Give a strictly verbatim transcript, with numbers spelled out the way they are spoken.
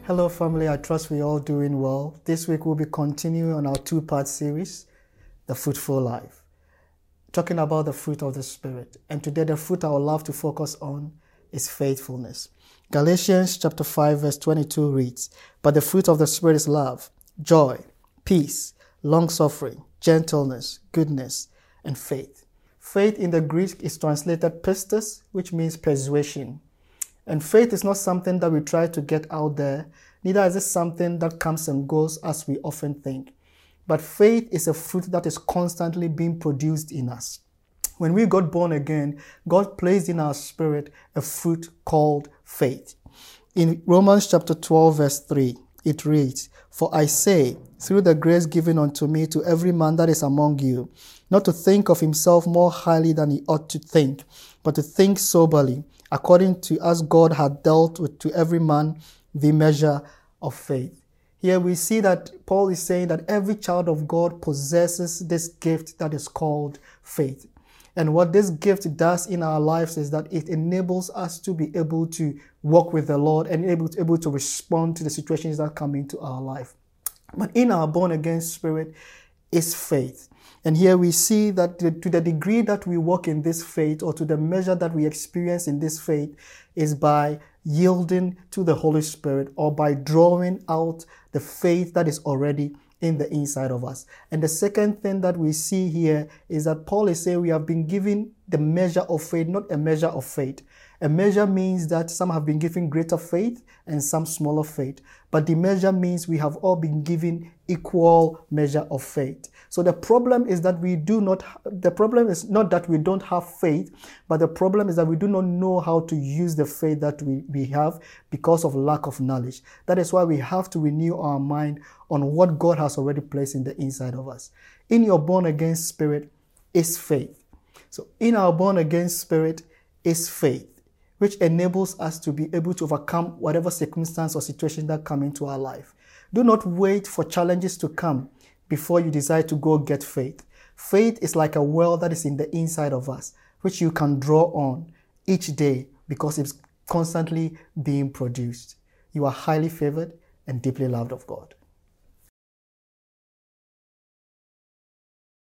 Hello family, I trust we're all doing well. This week we'll be continuing on our two-part series, The Fruitful Life, talking about the fruit of the Spirit. And today the fruit I would love to focus on is faithfulness. Galatians chapter five verse twenty-two reads, "But the fruit of the Spirit is love, joy, peace, long-suffering, gentleness, goodness, and faith." Faith in the Greek is translated pistis, which means persuasion. And faith is not something that we try to get out there, neither is it something that comes and goes as we often think. But faith is a fruit that is constantly being produced in us. When we got born again, God placed in our spirit a fruit called faith. In Romans chapter twelve verse three, it reads, "For I say, through the grace given unto me, to every man that is among you, not to think of himself more highly than he ought to think, but to think soberly, according to as God hath dealt with to every man the measure of faith." Here we see that Paul is saying that every child of God possesses this gift that is called faith. And what this gift does in our lives is that it enables us to be able to walk with the Lord and able to, able to respond to the situations that come into our life. But in our born-again spirit is faith. And here we see that the, to the degree that we walk in this faith, or to the measure that we experience in this faith, is by yielding to the Holy Spirit, or by drawing out the faith that is already in the inside of us. And the second thing that we see here is that Paul is saying we have been given the measure of faith, not a measure of faith. A measure means that some have been given greater faith and some smaller faith. But the measure means we have all been given equal measure of faith. So the problem is that we do not, the problem is not that we don't have faith, but the problem is that we do not know how to use the faith that we, we have because of lack of knowledge. That is why we have to renew our mind on what God has already placed in the inside of us. In your born-again spirit is faith. So in our born-again spirit is faith, which enables us to be able to overcome whatever circumstance or situation that come into our life. Do not wait for challenges to come before you decide to go get faith. Faith is like a well that is in the inside of us, which you can draw on each day because it's constantly being produced. You are highly favored and deeply loved of God.